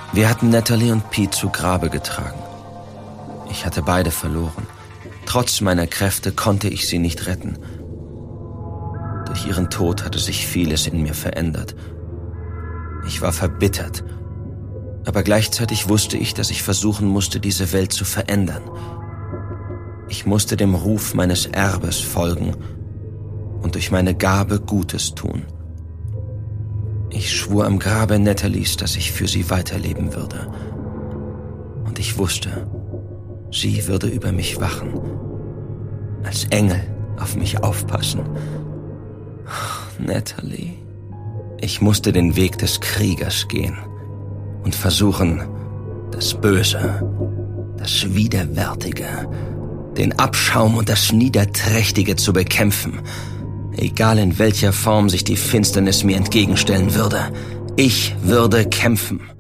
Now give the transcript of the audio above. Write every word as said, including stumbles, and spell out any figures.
Wir hatten Natalie und Pete zu Grabe getragen. Ich hatte beide verloren. Trotz meiner Kräfte konnte ich sie nicht retten. Durch ihren Tod hatte sich vieles in mir verändert. Ich war verbittert, aber gleichzeitig wusste ich, dass ich versuchen musste, diese Welt zu verändern. Ich musste dem Ruf meines Erbes folgen und durch meine Gabe Gutes tun. Ich schwur am Grabe Nathalies, dass ich für sie weiterleben würde. Und ich wusste, sie würde über mich wachen, als Engel auf mich aufpassen. Oh, Natalie. Ich musste den Weg des Kriegers gehen und versuchen, das Böse, das Widerwärtige, den Abschaum und das Niederträchtige zu bekämpfen, egal in welcher Form sich die Finsternis mir entgegenstellen würde. Ich würde kämpfen.